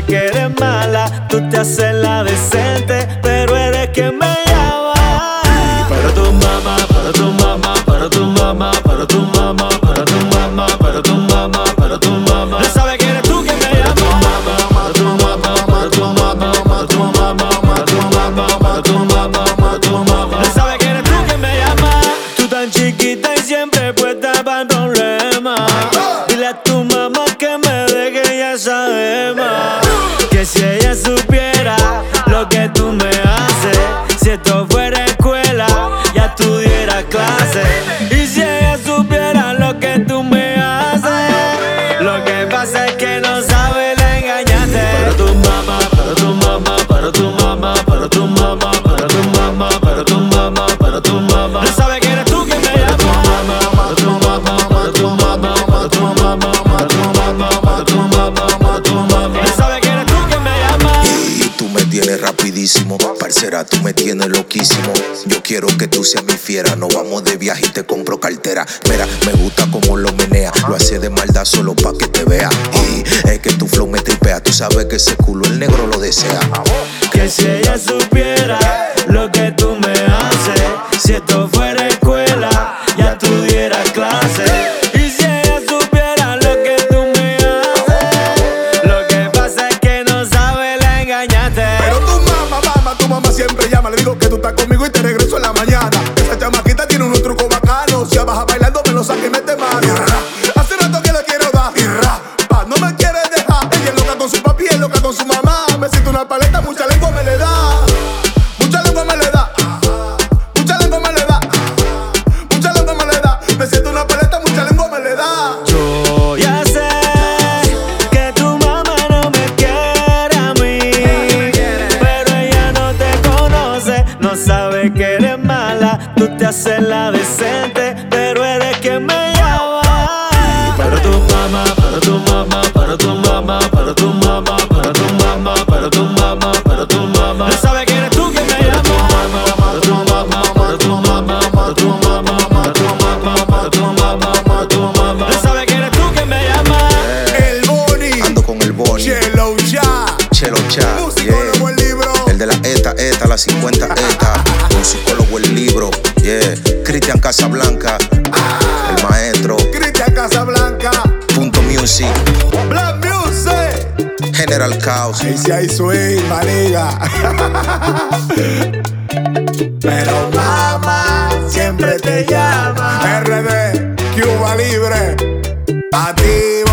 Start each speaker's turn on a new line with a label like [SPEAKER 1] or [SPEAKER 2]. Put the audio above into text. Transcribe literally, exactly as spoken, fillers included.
[SPEAKER 1] que eres mala, tú te haces la decente, pero eres quien me llama. Para tu mamá, para tu mamá, para tu mamá, para tu mamá, para tu mamá, para tu mamá, para tu mamá. No sabe que eres tú quien me llama. Para tu mamá, para tu mamá, para tu mamá, para tu mamá, para tu mamá, para tu mamá. No sabe que eres tú quien me llama. Tú tan chiquita y siempre puesta para el problema. Dile a tu mamá que me deje, ya sabe más. Que si ella supiera lo que tú me haces, si esto fuera escuela, ya tuviera clase. Y si ella supiera lo que tú me haces, lo que pasa es que no sabe, le engañaste. Para tu mamá, para tu mamá, para tu mamá, para tu mamá, para tu mamá, para tu mamá, para tu mamá. No sabe que eres tú quien me llama. Para tu mamá, para tu mamá, para tu mamá, para tu mamá, para tu mamá, para tu mamá. No sabe que eres tú quien me llama.
[SPEAKER 2] Y tú me tienes rapidísimo, parcera, tú me tienes loquísimo. Yo quiero que tú seas mi fiera, nos vamos de viaje y te compro cartera. Mira, me gusta como lo menea, lo hace de maldad solo pa' que te vea. Y es que tu flow me tripea, tú sabes que ese culo el negro lo desea.
[SPEAKER 1] Que si ella supiera lo que tú me haces, si esto fuera escuela, ya tuviera clase. Y si ella supiera lo que tú me haces, lo que pasa es que no sabe, la engañaste.
[SPEAKER 3] Pero tu mamá, mamá, tu mamá siempre llama. Le digo que tú estás conmigo y te regreso en la mañana. Esa chamaquita tiene unos trucos bacanos. Si baja bailando me lo saca y mete mano. Hace rato que le quiero dar y rapa, no me quiere dejar. Ella es loca con su papi, es loca con su mamá. Me siento una paleta, mucha lengua me le da. Mucha lengua me le da. Mucha lengua me le da. Mucha lengua me le da. Me siento una paleta, mucha lengua me le da.
[SPEAKER 1] Yo ya sé que tu mamá no me quiere a mí, pero ella no te conoce, no sabe que eres mala. Tú te haces la decente, pero eres quien me llama. Para tu mamá, para tu mamá, para tu mamá, para tu mamá, para tu mamá, para tu mamá, para tu mamá. No sabe que eres tú quien me llama. Para tu mamá, para tu mamá, para tu mamá, para tu mamá, para tu mamá, para tu mamá. No sabe que eres tú quien me llama.
[SPEAKER 3] El Boni,
[SPEAKER 2] Ando con el Boni,
[SPEAKER 3] Chelo Ya,
[SPEAKER 2] Chelo Cha,
[SPEAKER 3] musicólogo el libro.
[SPEAKER 2] el de la ETA, ETA, la cincuenta ETA, un psicólogo el libro, yeah. Cristian Casablanca, el maestro,
[SPEAKER 3] Cristian Casablanca,
[SPEAKER 2] Punto Music,
[SPEAKER 3] Black Music.
[SPEAKER 2] General Caos.
[SPEAKER 3] Ahí sí hay swing, maniga. Pero mamá siempre te llama. R D, Cuba Libre, a ti.